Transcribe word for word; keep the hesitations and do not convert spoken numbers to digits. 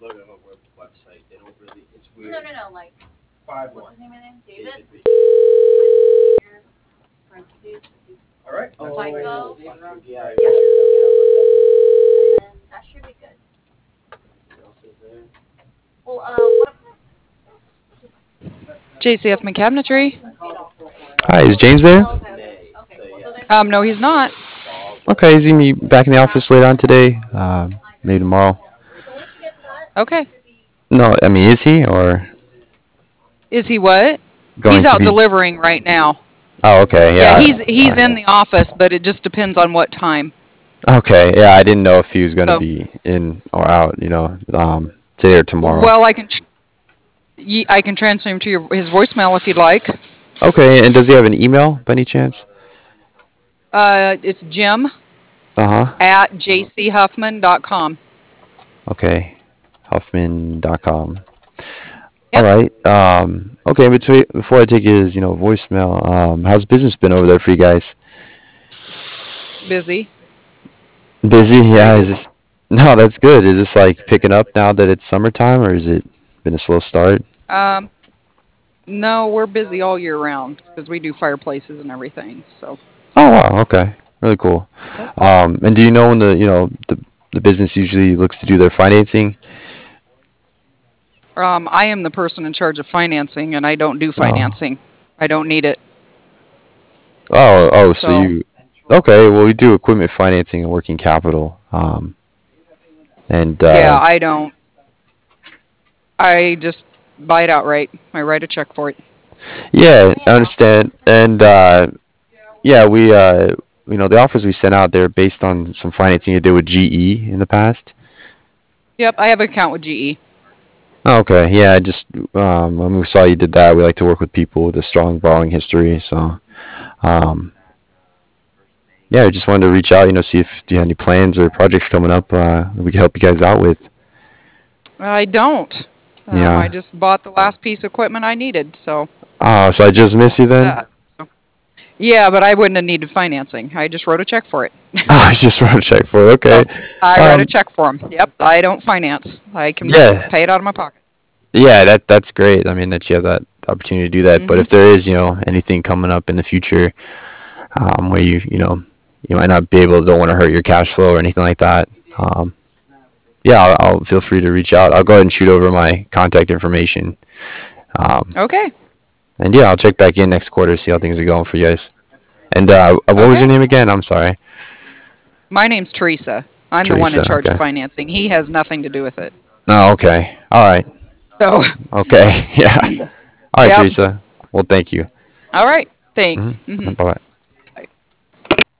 No, no, no. Like, what's his name again? David. Parentheses. All right. Oh, FICO. Yeah. And then that should be good. Well, uh, what? J C F McCabinetry. Hi, is James there? Okay, okay. Okay, cool. So there's Um, no, he's not. Okay, is he gonna be back in the office later on today? Uh, maybe tomorrow. So once you get that, Okay. No, I mean, is he or Is he what? going He's to out be? delivering right now. Oh, okay, Yeah, yeah. he's he's in the office, but it just depends on what time. Okay, yeah. I didn't know if he was gonna So, be in or out. You know, um, today or tomorrow. well, I can tr- ye- I can transfer him to your his voicemail if you'd like. Okay, and does he have an email by any chance? Uh, it's Jim Uh huh. at j c huffman dot com. Okay, Huffman dot com. All Yep, right. Um. Okay. Between before I take his, you know, voicemail. Um. How's business been over there for you guys? busy, Busy. very Yeah. Is busy. this? No, that's good. Is this like picking up now that it's summertime, or is it been a slow start? Um, no, we're busy all year round because we do fireplaces and everything. So, Oh wow. Okay. Really cool. yep. Um. And do you know when the you know the the business usually looks to do their financing? Um, I am the person in charge of financing, and I don't do Oh. financing. I don't need it. Oh. Oh. So So, you. Okay. Well, we do equipment financing and working capital. Um. And yeah, uh, I don't. I just buy it outright. I write a check for it. yeah, I yeah. understand. And uh, yeah, we uh, you know the offers we sent out, they're based on some financing you did with G E in the past. Yep, I have an account with G E. Oh, okay, yeah, just um, when we saw you did that, we like to work with people with a strong borrowing history. So um, yeah, we just wanted to reach out, you know, see if you had any plans or projects coming up uh, that we could help you guys out with. I don't. Um, I Yeah. just bought the last piece of equipment I needed, so Oh, so I just miss you then? that. So. Yeah, but I wouldn't have needed financing. I just wrote a check for it. Oh, I just want to check for it. Okay. So I write a Um, check for them. Yep, I don't finance. I can yeah. pay it out of my pocket. Yeah, that that's great. I mean that you have that opportunity to do that. But Hmm. if there is, you know, anything coming up in the future, um, where you, you know, you might not be able, don't want to hurt your cash flow or anything like that, um, yeah, I'll, I'll feel free to reach out. I'll go ahead and shoot over my contact information. Um, Okay, and yeah, I'll check back in next quarter, see how things are going for you guys. And uh, what was your okay. name again? I'm sorry. My name's Teresa. I'm the one in Teresa. charge of Okay. financing. He has nothing to do with it. Oh, okay. All right. So, Okay. Yeah. All right, yep. Teresa. Well, thank you. All right. Thanks. Hmm. Hmm. Bye bye.